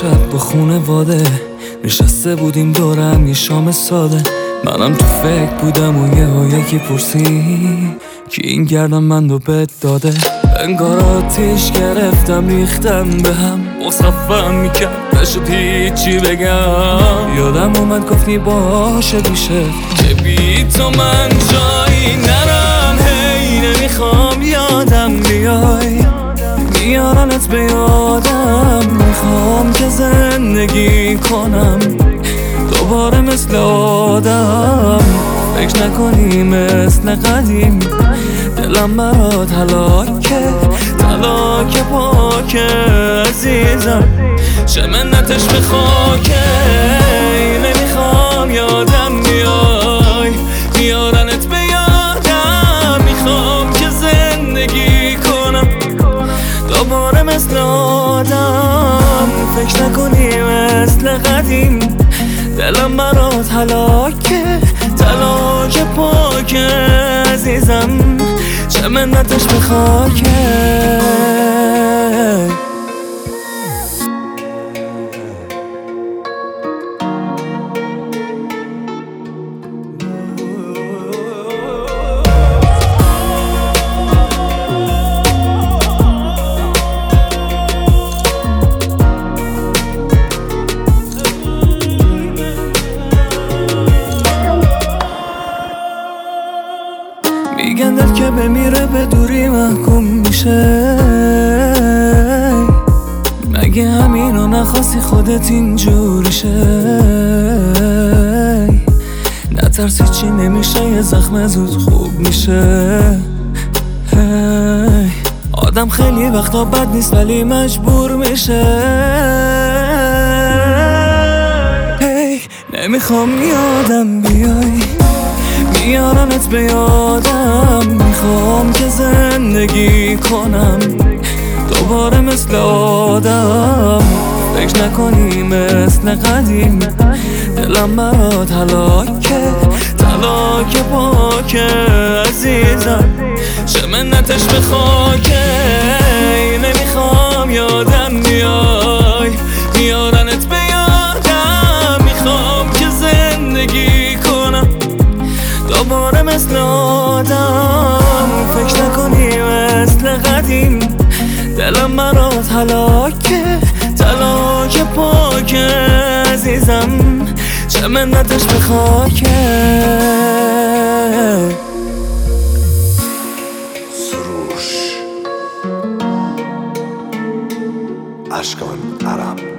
شب با خونواده نشسته بودیم دورم یه شام ساده. منم تو فکر بودم و یکی پرسید کی این گردم من رو بد داده. انگار آتیش گرفتم ریختم به هم، مصفم میکرد نشد هیچی بگم. یادم اومد گفتی باشه بیشه که بی تو من جایی نرم. هی نمیخوام یادم بیای، میارنت به یادم. میخوام که زندگی کنم دوباره مثل آدم. فکر نکنی مثل قدیم دلم برات هلاکه، تلاک پاکه عزیزم چه منتش به خاکه. نمیخوام یادم بیای، میارنت به یادم. میخوام که زندگی کنم دوباره مثل آدم. فکر نکنی مثل قدیم دلم برات هلاکه، تلاک پاکه عزیزم چه منتش به خاکه. میگن دل که بمیره به دوری محکوم میشه، مگه همینو نخواستی خودت اینجوری شه؟ نترسی چی نمیشه، یه زخم زود خوب میشه. آدم خیلی وقتا بد نیست ولی مجبور میشه. نمیخوام یادم بیای، میارنت به یادم. میخوام که زندگی کنم دوباره مثل آدم. فکر نکنی مثل قدیم دلم برات هلاکه، تلاک پاکه عزیزم چه منتش به خاکه. نمیخوام یادم بیای، میارنت به یادم. میخوام که زندگی کنم دوباره مثل آدم. فکر نکنی مثل قدیم دلم برات هلاکه، تلاک پاکه عزیزم چه منتش به خاکه. سروش اشکان عرب